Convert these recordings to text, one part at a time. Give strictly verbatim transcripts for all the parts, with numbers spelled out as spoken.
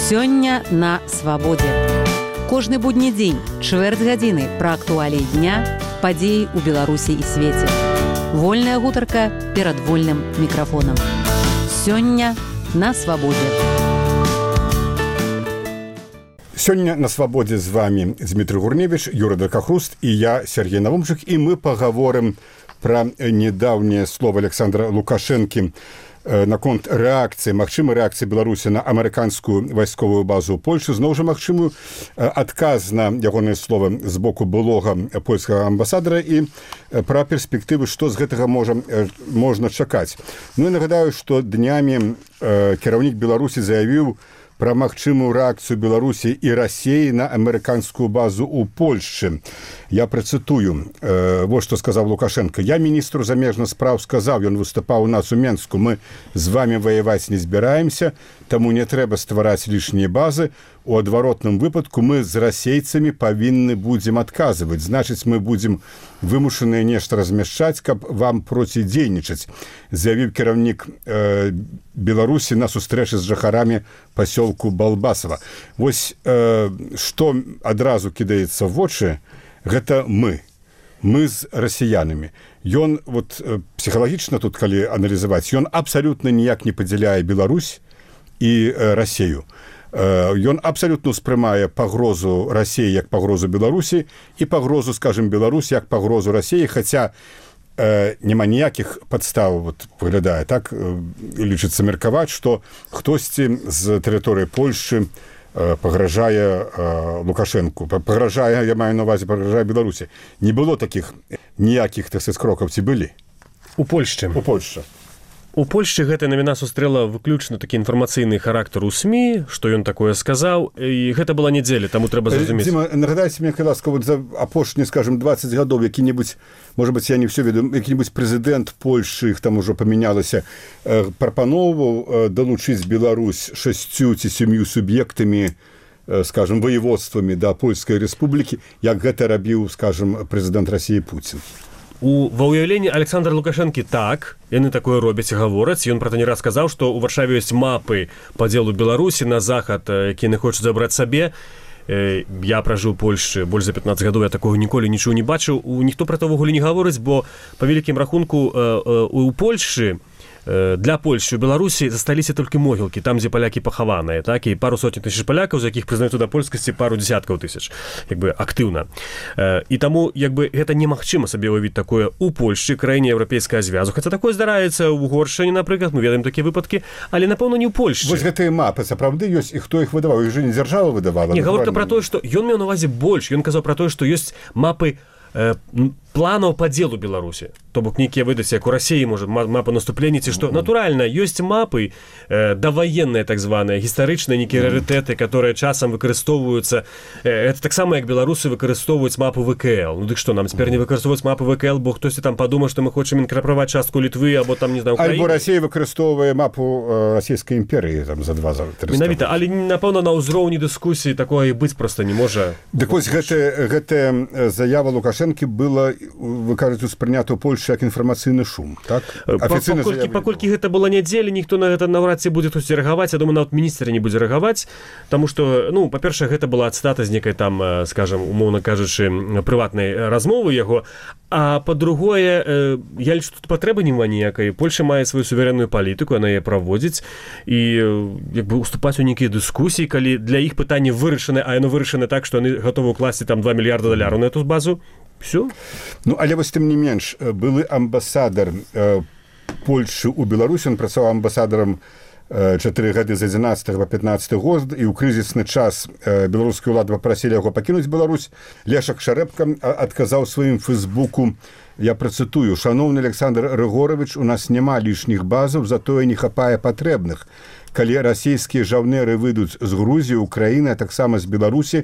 Сёння на свабодзе. Кожны будні дзень, чвэрць гадзіны пра актуаліі дня, падзеі ў Беларусі і свеце. Вольная гутарка перад вольным мікрафонам. Сёння на свабодзе. Сёння на свабодзе з вами Дмітрий Гурневич, Юра Дакахруст і я, Сергей Навумчык, і мы пагаворым пра недаўнее слово Александра Лукашэнкі наконт рэакцыі, магчымай рэакцыі Беларусі на амерыканскую вайсковую базу ў Польшы, зноў жа магчымую адказ на ягонае слова з боку былога польскага амбасадара і пра перспектывы, што з гэтага можа, можна чакаць. Ну і нагадаю, што днямі кіраўнік Беларусі заявіў пра магчымую рэакцыю Беларусі і Расіі на амерыканскую базу ў Польшчы. Я працытую, э, вот што сказаў Лукашенко. Я міністру замежных спраў сказаў, ён выступаў у нас у Менску, мы з вами ваяваць не збіраемся, таму не трэба ствараць лішнія базы. У адваротным выпадку мы з расейцамі павінны будзем адказваць. Значыць, мы будзем вымушаныя нешта размяшчаць, каб вам процідзейнічаць, заявіў кіраўнік э, Беларусі на сустрэчы з жыхарамі пасёлку Балбасава. Вось э, што адразу кідаецца ў вочы, гэта мы. Мы з расіянамі. Ён, вот, псіхалагічна тут, калі аналізаваць, ён абсалютна ніяк не падзяляе Беларусь і э, Расію. Ён абсалютна ўспрымае пагрозу Расіі як пагрозу Беларусі і пагрозу, скажем, Беларусі як пагрозу Расіі, хаця э, няма ніякіх падстаў, вот, выглядае так, э, лічыцца меркаваць, што хтосьці з тэрыторыі Польшчы э, пагражае э, Лукашэнку, пагражае, я маю на ўвазе, пагражае Беларусі. Не было такіх ніякіх, так сказаць, крокаў, ці былі? У Польшчы. У Польшчы. У Польшчы гэтая навіна сустрэла выключна такі інфармацыйны характар у СМІ, што ён такое сказаў, і гэта была нядзеля, таму трэба зразумець. Дзіма, нагадайце мне, калі ласка, вот за апошнія, скажем, двадцать гадоў, які-небудзь, можа быць, я не ўсё ведаю, які-небудзь прэзідэнт Польшчы, іх там ужо памянялася, э, прапаноўваў э, далучыць Беларусь шасцю ці сям'ю суб'ектамі, э, скажем, воеводствамі да Польскай рэспублікі, як гэта рабіў, скажем, прэзідэнт Расіі Пуцін. У ва ўяўленні Александра Лукашэнкі так, яны такое робяць і гавораць. Ён пра то не раз сказаў, што ў Варшаве ёсць мапы падзелу Беларусі на захад, які яны хочуць забраць сабе. Я пражыў у Польшчы больш за пятнаццаць гадоў, я такога ніколі нічого не бачыў. Ніхто пра то ўвогуле не гаворыць, бо па вялікім рахунку у Польшчы для Польшчы у Беларусі засталіся толькі могілкі, там, дзе палякі пахаваныя, так, і пару сотень тысяч палякаў, з якіх прызнаюць да польскасці пару дзясяткаў тысяч, як бы актыўна. І таму, як бы, гэта немагчыма сабе ўявіць такое у Польшчы, краіне еўрапейскага звязу. Хаця такое здараецца ў Угоршчыне, напрыклад, мы ведаем такія выпадкі, але, напэўна, не ў Польшчы. Вось гэтыя мапы сапраўды ёсць, і хто іх выдаваў? Іх жа не дзяржава выдавала. Не, гаворка пра тое, што ён меў на ўвазе больш. Ён казаў пра тое, што ёсць мапы э, планаў падзелу Беларусі. То бок нейкія выдаць, як у Расіі, можа, мапа наступлення, ці што. Натуральна, ёсць мапы э, даваенныя, так званыя, гістарычныя нейкія рарытэты, которые часам выкарыстоўваюцца. Э, это таксама, як беларусы выкарыстоўваюць мапу ВКЛ. Ну дык што, нам цяпер не выкарыстоўваць мапу ВКЛ, бо хтосьці там падумаў, што мы хочам інкарпараваць частку Літвы, або там, не знаю, Украіны. Альбо Расія выкарыстоўвае мапу э, расійскай імперыі там за два за тры. Менавіта, але, напэўна, на ўзроўні дыскусіі такое і быць проста не можа. Дык вось гэтая, гэтая заява Лукашэнкі была, вы кажаце, успрынята ў Польшчы як інфармацыйны шум, так? Афіцыйна паколькі, паколькі гэта была нядзеля, ніхто на гэта наўрад ці будзе хтось рэагаваць, я думаю, нават міністр не будзе рэагаваць, таму што, ну, па-першае, гэта была цытата з некай там, скажам, умоўна кажучы, прыватнай размовы яго, а па-другое, я лічу, тут патрэбы няма ніякай. Польша мае сваю суверэнную палітыку, яна яе праводзіць, і як бы уступаць у нейкія дыскусіі, калі для іх пытанне вырашаны, а яно вырашаны так, што яны гатовы ўкласці там два мільярда даляраў на эту базу. Все. Ну, але вось тым не менш, былы амбасадар э, Польшчы ў Беларусі, ён працаваў амбасадарам э, чатыры гады з адзінаццатага па пятнаццаты год, і ў крызісны час э, беларускія ўлады папрасілі яго пакінуць Беларусь. Лешак Шарэбка адказаў сваім фэйсбуку, я працытую: «Шаноўны Александр Рыгорович, у нас няма лішніх базаў, затое не хапае патрэбных. Калі расійскія жаўнеры выйдуць з Грузіі, Украіны, а таксама з Беларусі,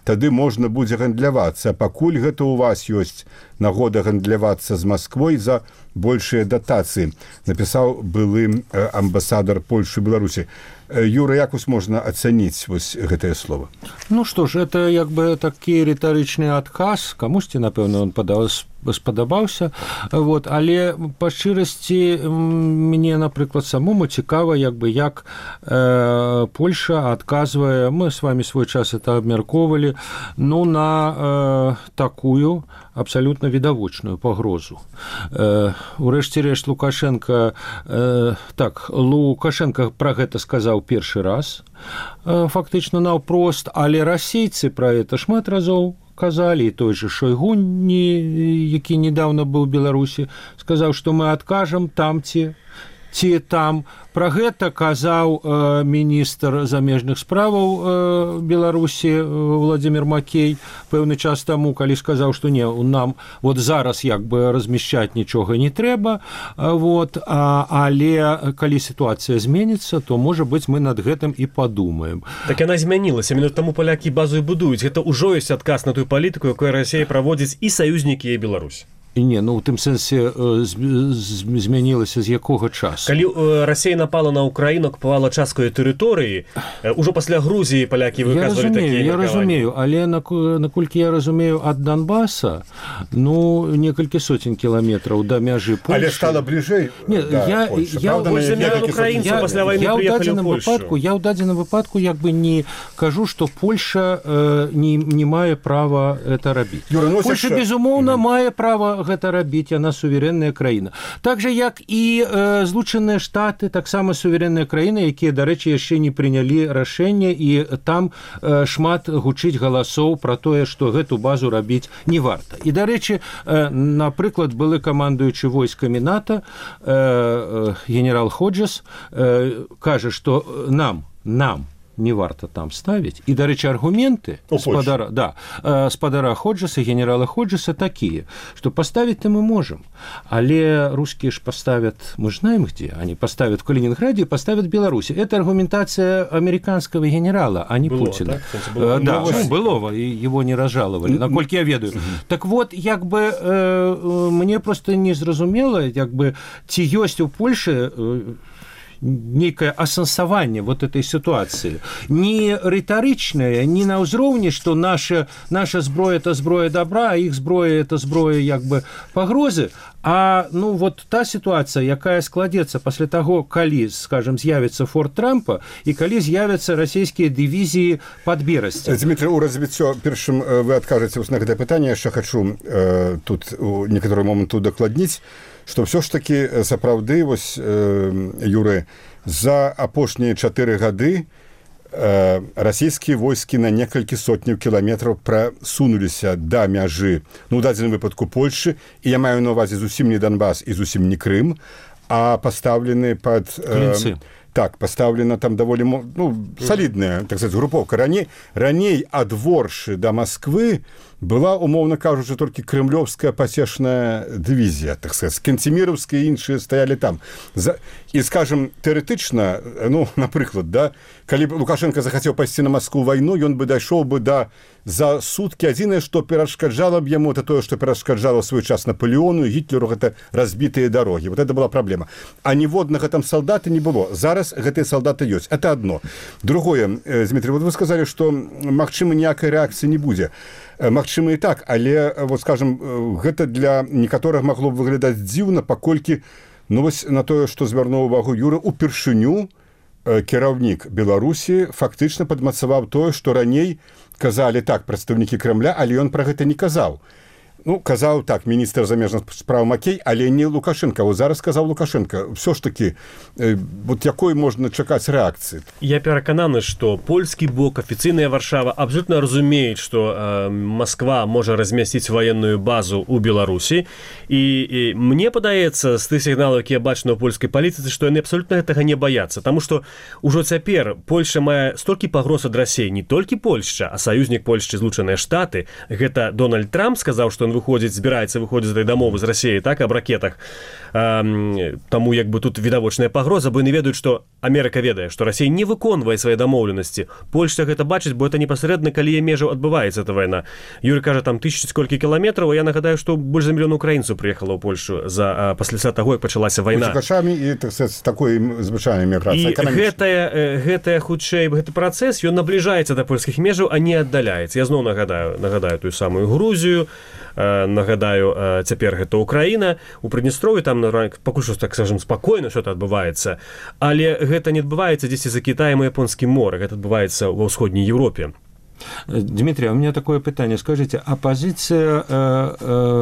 тады можна будзе гандлявацца. Пакуль гэта ў вас ёсць нагода гандлявацца з Масквой за большыя датацыі, напісаў былы амбасадар Польшы і Беларусі. Юра, як вас можна ацаніць вось гэтае слово? Ну што ж, это як бы такі рытарычны адказ, камусьці, напэўна, он спадабаўся, вот, але па шчырасці мне, напрыклад, самому цікава, як бы, як э, Польша адказвае, мы с вами свой час это абмяркоўвалі, ну, на э, такую абсалютна відавочную пагрозу. Э, урэшце рэшт Лукашенко, э, так, Лукашенко пра гэта сказаў першы раз, фактычна наўпрост, але расейцы пра гэта шмат разоў казалі, і той же Шойгу, які недавно быў у Беларусі, сказаў, што мы адкажам там ці ці там. Пра гэта казаў э, міністр замежных справаў э, Беларусі э, Владимир Макей пэўны час таму, калі сказаў, што не, нам вот зараз як бы размяшчаць нічога не трэба, э, вот, а, але калі сітуацыя зменіцца, то, можа быць, мы над гэтым і падумаем. Так яна змянілася, менавіта таму палякі базу і будуюць. Гэта ўжо ёсць адказ на тую палітыку, якую Расія праводзіць і саюзнікі, і Беларусь. І не, ну, у тым сэнсе змянілася з якога часу. Калі Расія напала на Украіну, акупавала часткаю тэрыторыі, ужо пасля Грузіі палякі выказвалі такія меркаванні. Я разумею, але наколькі я разумею, ад Донбаса, ну, некалькі сотень кіламетраў да мяжы Польшы. Але стала бліжэй да Польши. Я ў дадзеным выпадку як бы не кажу, што Польша не мае права это рабіць. Польша, безумоўна, мае права гэта рабіць, яна суверэнная краіна. Так жа, як і э, Злучаныя Штаты, таксама суверэнная краіна, якія, дарэчы, яшчэ не прынялі рашэнне, і там э, шмат гучыць галасоў пра тое, што гэту базу рабіць не варта. І, дарэчы, э, напрыклад, былы камандуючы войскамі НАТО, э, э, генерал Ходжес, э, кажа, што нам, нам, не варта там ставіць. І, дарэчы, аргументы спадара, да, спадара Ходжеса, генерала Ходжеса такія, што паставіць-то мы можам, але рускія ж паставят, мы ж знаем где, они поставят в Калининграде и поставят в Беларуси. Это аргументация американского генерала, а не было, Путина. Так? Было, да, ну, было, и его не разжаловали, наколькі я ведаю. Так вот, як бы э, мне просто не зразумела, як бы ці ёсць у Польшы э, некое асэнсаванне вот этой ситуации. Не рытарычнае, не на ўзроўні, што наша, наша зброя – это зброя добра, а іх зброя – это зброя як бы пагрозы, а ну вот та ситуация, якая складецца пасля таго, калі, скажем, з'явіцца форт Трампа і калі з'явяцца расійскія дывізіі пад Берасцем. Дмітрий, у развіццё першым вы адкажаце на гэта пытанне, яшчэ хачу э, тут у некаторы момант удакладніць, што ўсё ж такі сапраўды вось э, Юры, за апошнія чатыры гады э, расійскія войскі на некалькі сотняў кіламетраў прасунуліся да мяжы, ну, у дадзеным выпадку Польшы, і я маю на ўвазе зусім не Донбас і зусім не Крым, а пастаўлены пад... Э, так, пастаўлена там даволі, ну, салідная, так сказать, групоўка. Раней, раней ад Воршы да Масквы была, умоўна кажучы, толькі крымлёвская пасечная дывізія, так сказать, кенцеміраўскія і іншыя стаялі там. За... І, скажем, тэарэтычна, ну, напрыклад, да, калі б Лукашенко захацеў пайсці на Маскву вайну, ён бы дайшоў бы да за суткі. Адзінае, што перашкаджала б яму, это тое, што перашкаджала свой час Наполеону і Гітлеру, гэта разбітыя дарогі. Вот это была праблема. А ніводнага там салдата не было. Зараз гэтыя салдаты ёсць. Это одно. Другое, Дмитрий, вот вы сказали, што, магчыма, ніякай рэакцыі не будзе. Магчыма і так, але, вот, скажем, гэта для некаторых магло б выглядаць дзіўна, паколькі, ну, вось на тое, што звярнуў увагу Юра, упершыню кіраўнік Беларусі фактычна падмацаваў тое, што раней казалі так прадстаўнікі Кремля, але ён пра гэта не казаў. Ну, казаў так міністр замежных справ Макей, але не Лукашенко. Вот зараз сказаў Лукашенко. Все ж таки, э, вот якой можна чакаць рэакцыі? Я перакананы, што польскі бок, афіцыйная Варшава абсолютно разумеюць, што э, Москва можа размясціць военную базу ў Беларусі. І, і мне падаецца, з тых сігналаў, якія бачны ў польскай палітыцы, што яны абсолютно гэтага не баяцца. Таму што ўжо цяпер Польша мае столькі пагроз ад Расіі, не толькі Польшча, а саюзнік Польшчы, Злучаныя Штаты. Гэта Дональд Трамп сказаў, што ён выходзіць, збіраецца выходзіць з этой дамовы з Расіяй, так, аб ракетах. Таму як бы тут відавочная пагроза, бо яны ведаюць, што Амерыка ведае, што Расія не выконвае свае дамоўленасці. Польшча гэта бачыць, бо это непасрэдна, калі межаў адбываецца эта вайна. Юрий кажа, там тысячу сколькі кіламетраў, а я нагадаю, што больш за мільён украінцаў прыехала ў Польшу за пасля таго, як пачалася вайна. Чакашамі і так сказать, з такой звычайнай міграцыяй. І гэтая, гэтая хутчэй гэты працэс, ён набліжаецца да польскіх межаў, а не аддаляецца. Я зноў нагадаю, нагадаю тую самую Грузію, нагадаю, цяпер гэта Украіна, у Прыднестров'і там пакуль што, так скажем, спакойна что-то адбываецца, але гэта не адбываецца дзесьці за Кітаем і Японскім морем, гэта адбываецца ва ўсходняй Еўропе. Дмитрий, у меня такое питание. Скажите, а позиция э,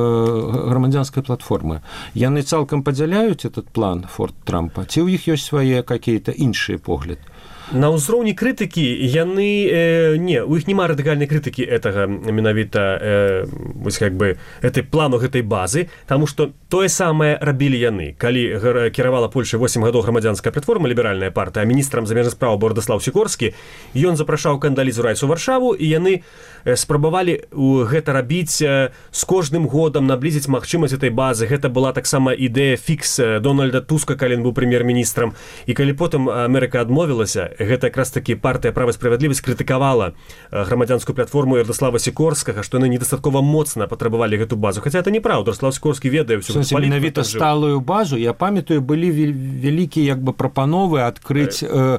э, громадянской платформы, яны цалкам падзяляюць этот план Форт Трампа? Ці ў іх ёсць свае какие-то іншыя погляды? На ўзроўні крытыкі яны э, не, у іх няма радыкальнай крытыкі гэтага менавіта э, вось как бы этой плану гэтай базы, таму што тое самае рабілі яны, калі кіравала Польшай восем гадоў грамадзянская платформа, ліберальная партыя, а міністрам замежных спраў Бардаслаў Сікорскі, ён запрашаў Кандалізу Райс у Варшаву, і яны спрабавалі гэта рабіць з кожным годам, наблізіць магчымасць этой базы. Гэта была таксама ідэя фікс Дональда Туска, калі ён быў прэм'ер-міністрам, і калі потым Амерыка адмовілася, гэта якраз таки партыя «Права і справядлівасць» крытыкавала грамадзянскую платформу Ярослава Сікорскага, што яны недастаткова моцна патрабавалі гэту базу. Хаця это неправда, Ярослав Сікорскі ведае ўсю палітыку. Менавіта сталую базу, я памятаю, былі вялікія як бы прапановы адкрыць э,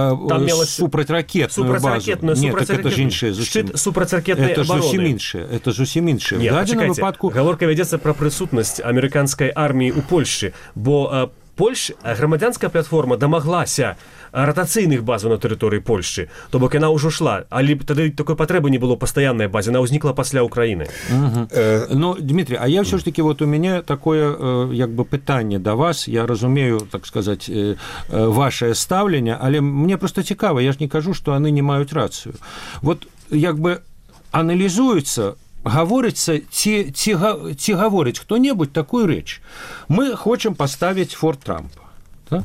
э, супрацьракетную базу. Нет, так это ж іншае зусім. Шчыт супрацьракетнай абароны. Это зусім іншае, это зусім іншае. Нет, пачакайце, выпадку... гаворка вядзецца пра прысутнасць амерыканскай арміі ў Польшчы, бо Польш, грамадзянская платформа дамаглася ратацыйных базаў на тэрыторыі Польшчы, то бок яна ўжо шла, але тады такой патрэбы не было пастаяннай базе, она ўзнікла пасля Украіны. Угу. Э... Ну, Дмитрий, а я все ж таки, вот у меня такое э, як бы пытанне да вас, я разумею, так сказать, э, э, ваше стаўленне, але мне просто цікава, я ж не кажу, што яны не маюць рацыю. Вот як бы аналізуецца, гаворыцца, ці, ці, ці гаворыць хто-небудзь такую рэч. Мы хочам паставіць Форт Трампа. Да?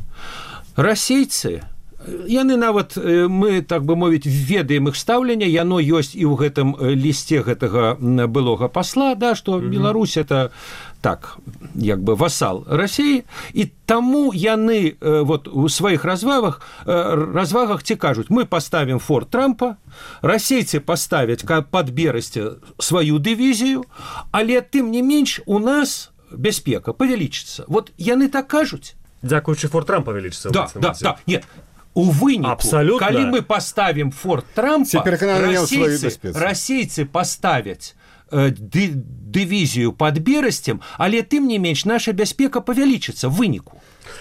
Расейцы, яны нават, мы, так бы мовіць, ведаем іх стаўленне, яно ёсць і ў гэтым лісце гэтага былога пасла, да, што mm-hmm. Беларусь это так, як бы васал Расіі, і таму яны вот у сваіх развагах, развагах ці кажуць, мы паставім Форт Трампа, расейцы паставяць пад Берасці сваю дывізію, але тым не менш у нас бяспека павялічыцца. Вот яны так кажуць. Дзякуючы Форт Трампа павялічыцца. Да, да, да, нет. У выніку, абсолютно. Калі мы паставім Форт Трампа, расейцы, расейцы паставяць ды, дывізію пад Берасцем, але тым не менш наша бяспека павялічыцца в выніку.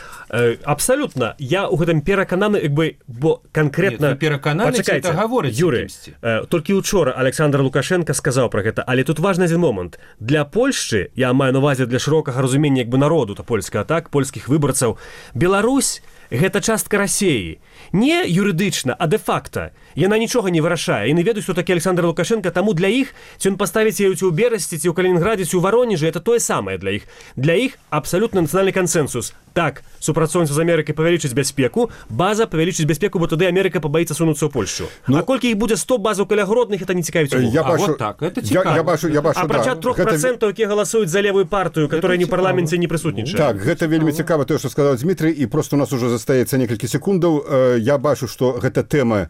Абсолютно. Я у гэтым перакананы, як бы, бо канкрэтна... Перакананы, это гаворыць. Юрый, толькі учора Александр Лукашенко сказаў пра гэта, але тут важны адзін момант. Для Польшчы, я маю на увазе для шырокага разумення як бы народу, то польскага, так, польскіх выбарцаў, Беларусь гэта частка Расіі. Не юрыдычна, а дэ-факта. Яна нічога не вырашае. Яны ведаюць, што такі Александр Лукашенко, таму для іх, ці ён паставіць яе ці ў Берасці, ці ў Калінінградзе, ці ў Варонежы, это тое самае для іх. Для іх абсалютна нацыянальны кансэнсус. Так, супрацоўніцтва з Амерыкай павялічыць бяспеку, база павялічыць бяспеку, бо тады Амерыка пабаіцца сунуцца ў Польшчу. Ну, а колькі іх будзе сто базаў каля Гродных, это не цікавіць увогуле. А вот так, это цікава. Я, я бачу, я бачу, Апрача трох працэнтаў, якія галасуюць за левую партыю, которая не ў парламенце не прысутнічае. Так, гэта вельмі цікава тое, што сказаў Дмітрый, і просто у нас уже застаецца некалькі секундаў. Я бачу, што гэта тэма,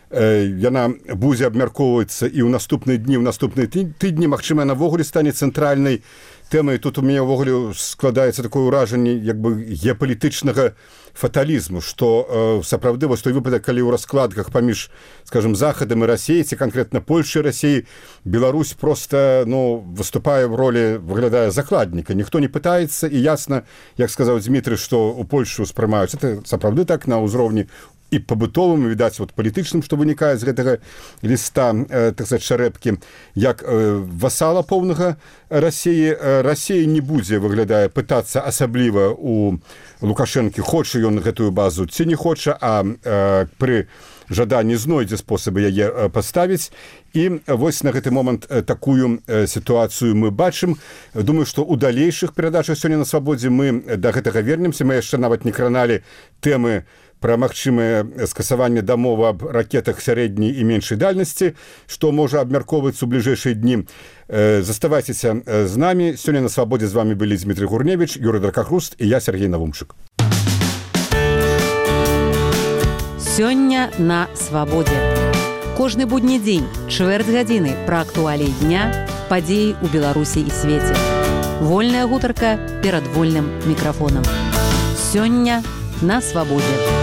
яна будзе абмяркоўвацца і ў наступныя дні, ў наступныя тыдні, магчыма, навогуле стане цэнтральнай тэмай. Тут у мяне ўвогуле складаецца такое ўражанне як бы геапалітычнага фаталізму, што э, сапраўды вось той выпадак, калі ў раскладках паміж, скажем, Захадам і Расіяй, ці канкрэтна Польшчай і Расіяй, Беларусь проста, ну, выступае в ролі, выглядае закладніка. Ніхто не пытаецца, і ясна, як сказаў Дмітрый, што ў Польшчу спрымаюць. Это сапраўды так на ўзроўні і пабытовым, відаць, вот палітычным, што вынікае з гэтага ліста, э, так сказать, шарэпкі, як э, васала поўнага Расіі. Э, Расія не будзе, выглядае, пытацца асабліва у Лукашэнкі, хоча ён гэтую базу ці не хоча, а э, пры жаданні знойдзе спосабы яе э, паставіць. І вось на гэты момант э, такую э, сітуацыю мы бачым. Думаю, што ў далейшых перадачах сёння на свабодзе мы да гэтага вернемся. Мы яшчэ нават не краналі тэмы пра магчымае скасаванне дамовы аб ракетах сярэдняй і меншай дальнасці, што можа абмяркоўвацца ў бліжэйшыя дні. Заставайцеся з намі. Сёння на свабодзе з вами былі Дмітрий Гурневич, Юрий Дракахруст і я, Сергей Навумчык. Сёння на свабодзе. Кожны будні дзень, чвэрць гадзіны пра актуаліі дня, падзеі ў Беларусі і свеце. Вольная гутарка перад вольным мікрафонам. Сёння на свабодзе.